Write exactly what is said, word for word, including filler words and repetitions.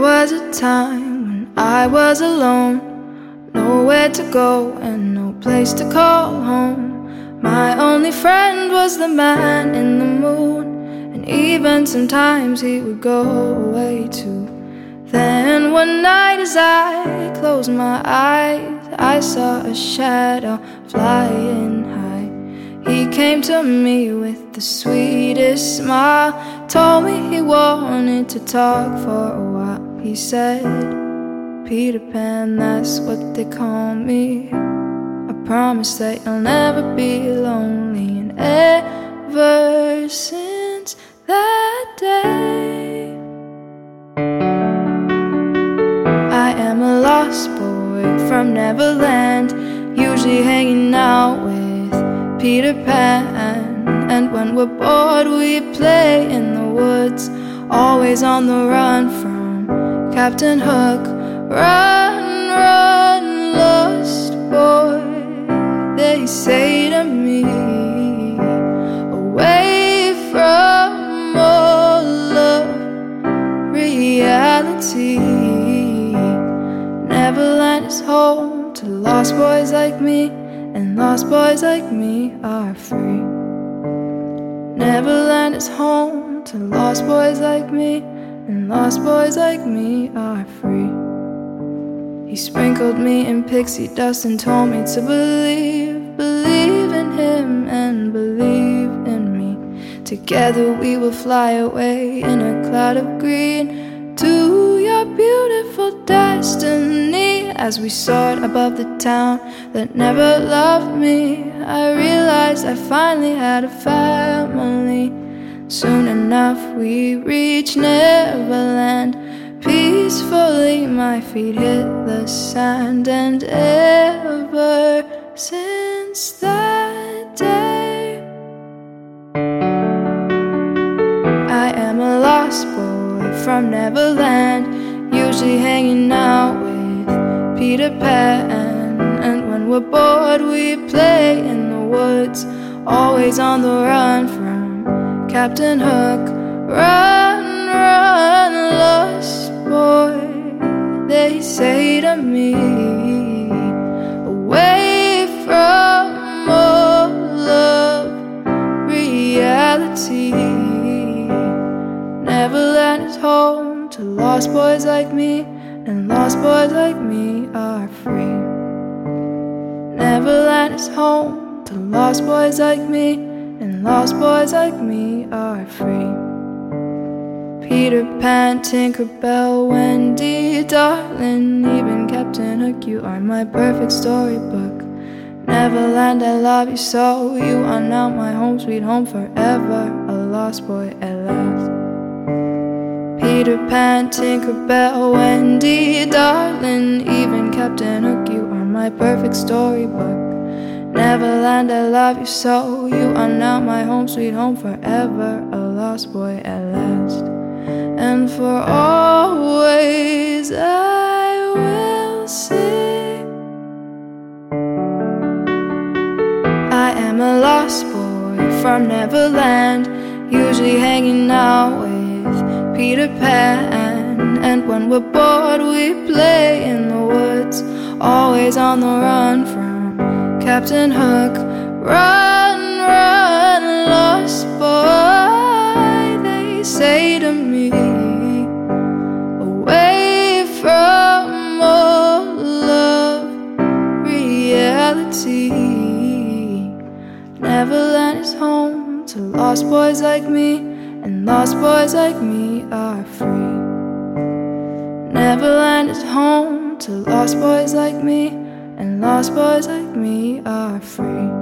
was a time when I was alone, nowhere to go and no place to call home. My only friend was the man in the moon, and even sometimes he would go away too. Then one night as I closed my eyes, I saw a shadow flying high. He came to me with the sweetest smile, told me he wanted to talk for a while. He said, "Peter Pan, that's what they call me. I promise that you'll never be lonely." And ever since that day, I am a lost boy from Neverland, usually hanging out with Peter Pan. And when we're bored we play in the woods, always on the run from Captain Hook. Run, run, lost boy, they say to me, away from all of reality. Neverland is home to lost boys like me, and lost boys like me are free. Neverland is home to lost boys like me, and lost boys like me are free. He sprinkled me in pixie dust and told me to believe, believe in him and believe in me. Together we will fly away in a cloud of green to your beautiful destiny. As we soared above the town that never loved me, I realized I finally had a family. Soon enough we reached Neverland. Peacefully my feet hit the sand, and ever since that day, I am a lost boy from Neverland, usually hanging out with Peter Pan. And when we're bored we play in the woods, always on the run from Captain Hook. Run, run, lost boy, they say to me, away from all of reality. Neverland is home to lost boys like me, and lost boys like me are free. Neverland is home to lost boys like me, and lost boys like me are free. Peter Pan, Tinkerbell, Wendy, darling, even Captain Hook, you are my perfect storybook. Neverland, I love you so, you are now my home, sweet home forever, a lost boy at last. Peter Pan, Tinkerbell, Wendy, darling, even Captain Hook, you are my perfect storybook. Neverland, I love you so, you are now my home, sweet home forever, a lost boy at last. And for always I will sing, I am a lost boy from Neverland, usually hanging out with Peter Pan. And when we're bored we play in the woods, always on the run from Captain Hook. Run, run, lost boy, they say to me, away from all of reality. Neverland is home to lost boys like me, and lost boys like me are free. Neverland is home to lost boys like me, and lost boys like me are free.